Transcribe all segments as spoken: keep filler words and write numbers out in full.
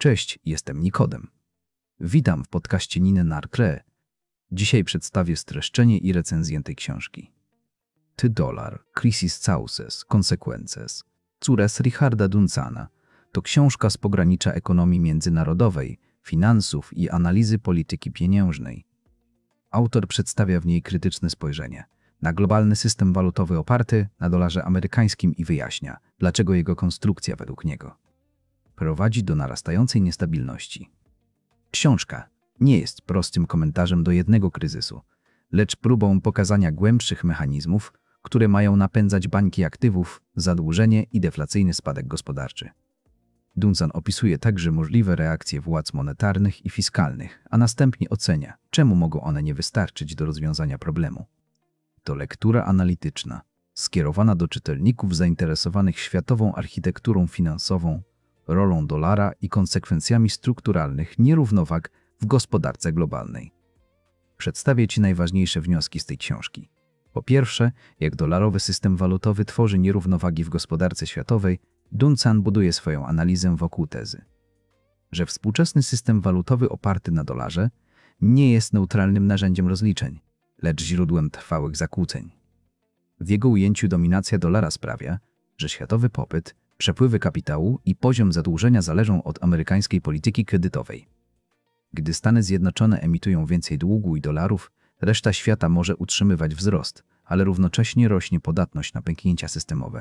Cześć, jestem Nikodem. Witam w podcaście Niny Narkle. Dzisiaj przedstawię streszczenie i recenzję tej książki. The Dollar, Crisis Causes, Consequences, cures Richarda Dunsana to książka z pogranicza ekonomii międzynarodowej, finansów i analizy polityki pieniężnej. Autor przedstawia w niej krytyczne spojrzenie na globalny system walutowy oparty na dolarze amerykańskim i wyjaśnia, dlaczego jego konstrukcja według niego prowadzi do narastającej niestabilności. Książka nie jest prostym komentarzem do jednego kryzysu, lecz próbą pokazania głębszych mechanizmów, które mają napędzać bańki aktywów, zadłużenie i deflacyjny spadek gospodarczy. Dunsan opisuje także możliwe reakcje władz monetarnych i fiskalnych, a następnie ocenia, czemu mogą one nie wystarczyć do rozwiązania problemu. To lektura analityczna, skierowana do czytelników zainteresowanych światową architekturą finansową, rolą dolara i konsekwencjami strukturalnych nierównowag w gospodarce globalnej. Przedstawię Ci najważniejsze wnioski z tej książki. Po pierwsze, jak dolarowy system walutowy tworzy nierównowagi w gospodarce światowej, Dunsan buduje swoją analizę wokół tezy, że współczesny system walutowy oparty na dolarze nie jest neutralnym narzędziem rozliczeń, lecz źródłem trwałych zakłóceń. W jego ujęciu dominacja dolara sprawia, że światowy popyt, przepływy kapitału i poziom zadłużenia zależą od amerykańskiej polityki kredytowej. Gdy Stany Zjednoczone emitują więcej długu i dolarów, reszta świata może utrzymywać wzrost, ale równocześnie rośnie podatność na pęknięcia systemowe.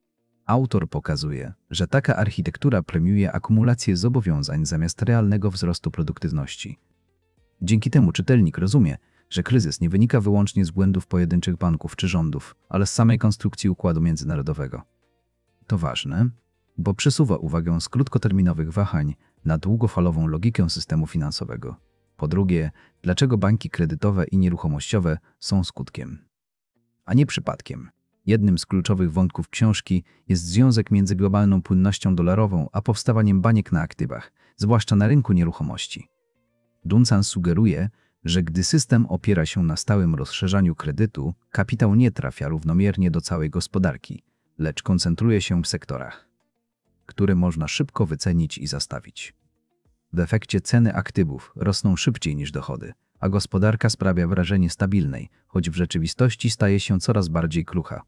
Autor pokazuje, że taka architektura premiuje akumulację zobowiązań zamiast realnego wzrostu produktywności. Dzięki temu czytelnik rozumie, że kryzys nie wynika wyłącznie z błędów pojedynczych banków czy rządów, ale z samej konstrukcji układu międzynarodowego. To ważne, bo przesuwa uwagę z krótkoterminowych wahań na długofalową logikę systemu finansowego. Po drugie, dlaczego banki kredytowe i nieruchomościowe są skutkiem, a nie przypadkiem. Jednym z kluczowych wątków książki jest związek między globalną płynnością dolarową a powstawaniem baniek na aktywach, zwłaszcza na rynku nieruchomości. Dunsan sugeruje, że gdy system opiera się na stałym rozszerzaniu kredytu, kapitał nie trafia równomiernie do całej gospodarki, lecz koncentruje się w sektorach, które można szybko wycenić i zastawić. W efekcie ceny aktywów rosną szybciej niż dochody, a gospodarka sprawia wrażenie stabilnej, choć w rzeczywistości staje się coraz bardziej krucha.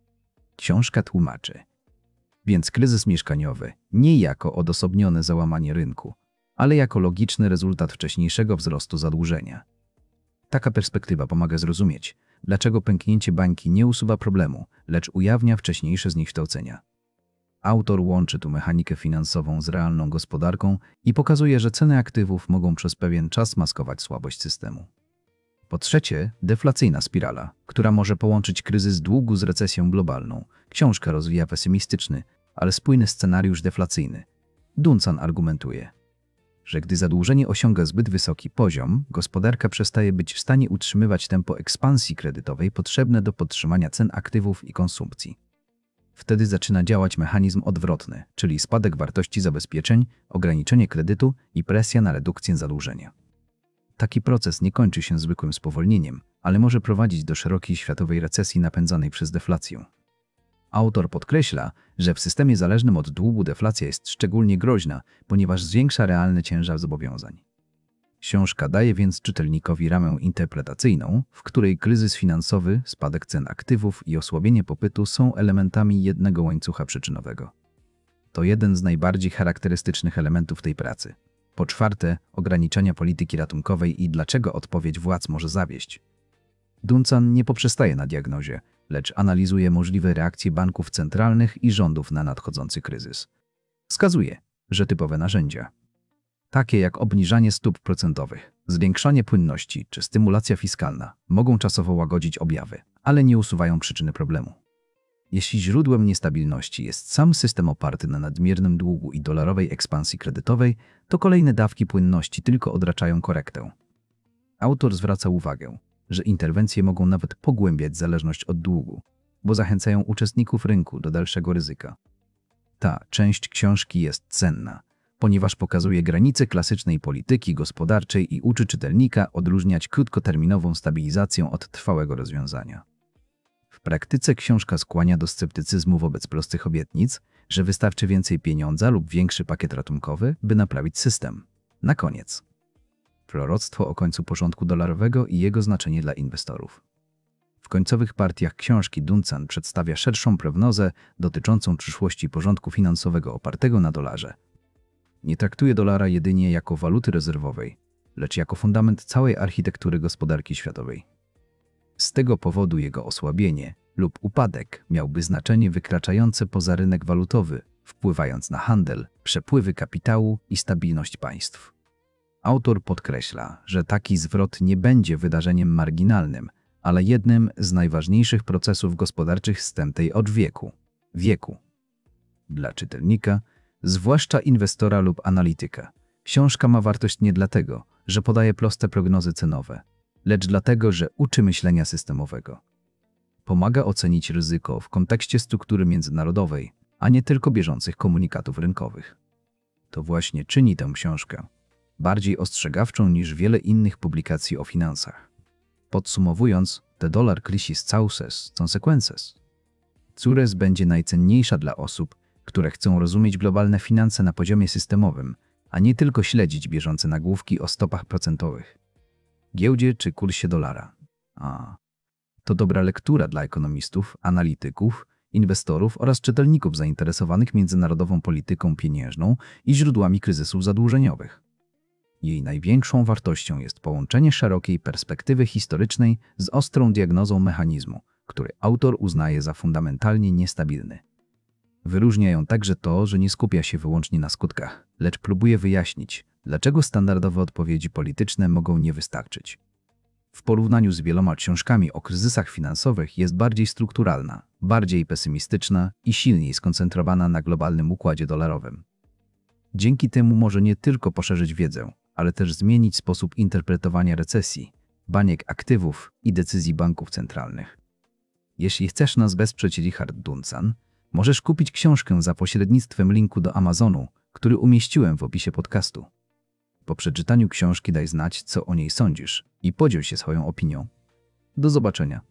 Książka tłumaczy więc kryzys mieszkaniowy nie jako odosobnione załamanie rynku, ale jako logiczny rezultat wcześniejszego wzrostu zadłużenia. Taka perspektywa pomaga zrozumieć, dlaczego pęknięcie bańki nie usuwa problemu, lecz ujawnia wcześniejsze zniekształcenia. Autor łączy tu mechanikę finansową z realną gospodarką i pokazuje, że ceny aktywów mogą przez pewien czas maskować słabość systemu. Po trzecie, deflacyjna spirala, która może połączyć kryzys długu z recesją globalną. Książka rozwija pesymistyczny, ale spójny scenariusz deflacyjny. Dunsan argumentuje, że gdy zadłużenie osiąga zbyt wysoki poziom, gospodarka przestaje być w stanie utrzymywać tempo ekspansji kredytowej potrzebne do podtrzymania cen aktywów i konsumpcji. Wtedy zaczyna działać mechanizm odwrotny, czyli spadek wartości zabezpieczeń, ograniczenie kredytu i presja na redukcję zadłużenia. Taki proces nie kończy się zwykłym spowolnieniem, ale może prowadzić do szerokiej światowej recesji napędzanej przez deflację. Autor podkreśla, że w systemie zależnym od długu deflacja jest szczególnie groźna, ponieważ zwiększa realny ciężar zobowiązań. Książka daje więc czytelnikowi ramę interpretacyjną, w której kryzys finansowy, spadek cen aktywów i osłabienie popytu są elementami jednego łańcucha przyczynowego. To jeden z najbardziej charakterystycznych elementów tej pracy. Po czwarte, ograniczenia polityki ratunkowej i dlaczego odpowiedź władz może zawieść. Dunsan nie poprzestaje na diagnozie, lecz analizuje możliwe reakcje banków centralnych i rządów na nadchodzący kryzys. Wskazuje, że typowe narzędzia, takie jak obniżanie stóp procentowych, zwiększanie płynności czy stymulacja fiskalna, mogą czasowo łagodzić objawy, ale nie usuwają przyczyny problemu. Jeśli źródłem niestabilności jest sam system oparty na nadmiernym długu i dolarowej ekspansji kredytowej, to kolejne dawki płynności tylko odraczają korektę. Autor zwraca uwagę, że interwencje mogą nawet pogłębiać zależność od długu, bo zachęcają uczestników rynku do dalszego ryzyka. Ta część książki jest cenna, ponieważ pokazuje granice klasycznej polityki gospodarczej i uczy czytelnika odróżniać krótkoterminową stabilizację od trwałego rozwiązania. W praktyce książka skłania do sceptycyzmu wobec prostych obietnic, że wystarczy więcej pieniądza lub większy pakiet ratunkowy, by naprawić system. Na koniec. Proroctwo o końcu porządku dolarowego i jego znaczenie dla inwestorów. W końcowych partiach książki Duncan przedstawia szerszą prognozę dotyczącą przyszłości porządku finansowego opartego na dolarze. Nie traktuje dolara jedynie jako waluty rezerwowej, lecz jako fundament całej architektury gospodarki światowej. Z tego powodu jego osłabienie lub upadek miałby znaczenie wykraczające poza rynek walutowy, wpływając na handel, przepływy kapitału i stabilność państw. Autor podkreśla, że taki zwrot nie będzie wydarzeniem marginalnym, ale jednym z najważniejszych procesów gospodarczych z tamtej od wieku. wieku. Dla czytelnika, zwłaszcza inwestora lub analityka, książka ma wartość nie dlatego, że podaje proste prognozy cenowe, lecz dlatego, że uczy myślenia systemowego. Pomaga ocenić ryzyko w kontekście struktury międzynarodowej, a nie tylko bieżących komunikatów rynkowych. To właśnie czyni tę książkę bardziej ostrzegawczą niż wiele innych publikacji o finansach. Podsumowując, The Dollar Crisis Causes Consequences. Cures będzie najcenniejsza dla osób, które chcą rozumieć globalne finanse na poziomie systemowym, a nie tylko śledzić bieżące nagłówki o stopach procentowych, giełdzie czy kursie dolara. A to dobra lektura dla ekonomistów, analityków, inwestorów oraz czytelników zainteresowanych międzynarodową polityką pieniężną i źródłami kryzysów zadłużeniowych. Jej największą wartością jest połączenie szerokiej perspektywy historycznej z ostrą diagnozą mechanizmu, który autor uznaje za fundamentalnie niestabilny. Wyróżnia ją także to, że nie skupia się wyłącznie na skutkach, lecz próbuje wyjaśnić, dlaczego standardowe odpowiedzi polityczne mogą nie wystarczyć. W porównaniu z wieloma książkami o kryzysach finansowych jest bardziej strukturalna, bardziej pesymistyczna i silniej skoncentrowana na globalnym układzie dolarowym. Dzięki temu może nie tylko poszerzyć wiedzę, ale też zmienić sposób interpretowania recesji, baniek aktywów i decyzji banków centralnych. Jeśli chcesz nas wesprzeć, Richard Duncan, możesz kupić książkę za pośrednictwem linku do Amazonu, który umieściłem w opisie podcastu. Po przeczytaniu książki daj znać, co o niej sądzisz i podziel się swoją opinią. Do zobaczenia.